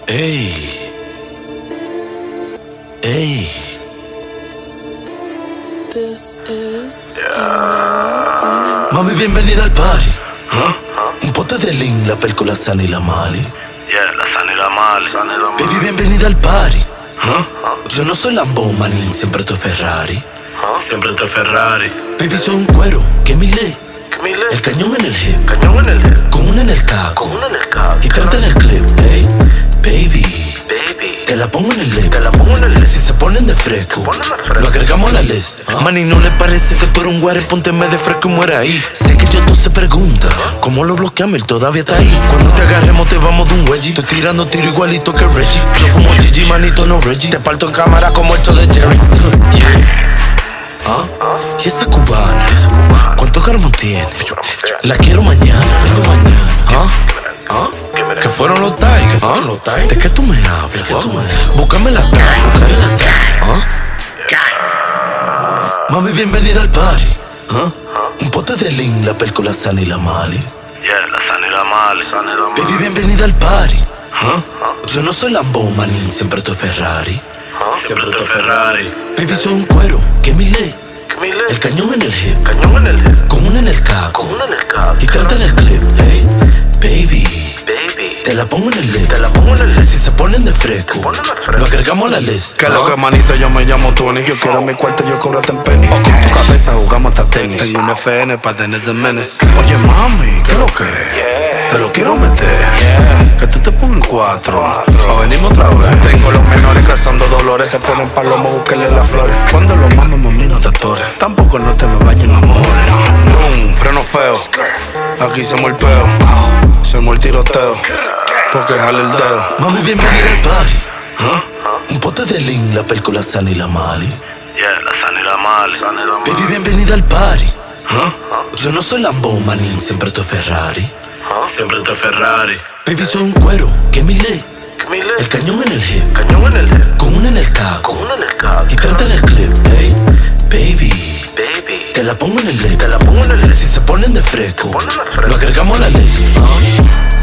Ey, ey. Mami, bienvenida al party. Un pote de lean, la película sana y la mali. La sana y la mali. Baby, bienvenida al party. Yo no soy Lambo, manín, siempre estoy Ferrari. Siempre estoy Ferrari. Baby, soy un cuero, que mi ley. El cañón en el hip, con una en el caco, y 30 en el clip, ey. Baby, te la pongo en el lip. Si se ponen de fresco, lo agregamos a la list. Mani, ¿no le parece que tú eres un guare? Pónteme de fresco y muera ahí. Sé que yo tú se pregunta ¿cómo lo bloqueamos? Él todavía está ahí. Cuando te agarremos te vamos de un wedgie. Estoy tirando tiro igualito que Reggie. Yo fumo Gigi, manito, no Reggie. Te parto en cámara como esto de Jerry. Y esa cubana, ¿cuántos gramos tiene? La quiero mañana, vengo mañana. ¿Qué fueron los Tigers? ¿De qué tú me hablas? Búscame la talla. Mami, bienvenida al party. Un pote de lean, la película sana y la mali. La sana y la mali. Baby, bienvenida al party. Yo no soy Lambo, manín, siempre estoy Ferrari. Siempre estoy Ferrari. Baby, soy un cuero, que mi ley. El cañón en el hip, con una en el caco, y 30 en el clip, ey. Baby, te la pongo en el lip. Si se ponen de fresco, lo agregamos a la list. Que lo que manito, yo me llamo Tony. Yo quiero mi cuarto, yo cobro en penny. O con tu cabeza jugamos hasta tenis. Tengo un FN pa' tener de menes. Oye mami, ¿qué es lo que? Te lo quiero meter. Que tú te pongas en 4. O venimos otra vez. Tengo los menores cazando dolores. Se ponen palomos, búsquenle las flores. Cuando los mames, mami, no te atores. Tampoco no te me bañen, amores. Boom, freno feo. Aquí se el peo. Se el tiroteo. Porque jale el dedo. Mami, bienvenida al party. Un pote de lean, la película sana y la mali. La sana y la mali. Baby, bienvenida al party. Yo no soy Lambo, manín, siempre estoy Ferrari. Siempre estoy Ferrari. Baby, soy un cuero, que mi ley. El cañón en el hip, con una en el caco, y 30 en el clip, ey. Baby, te la pongo en el lip. Si se ponen de fresco, lo agregamos a la list.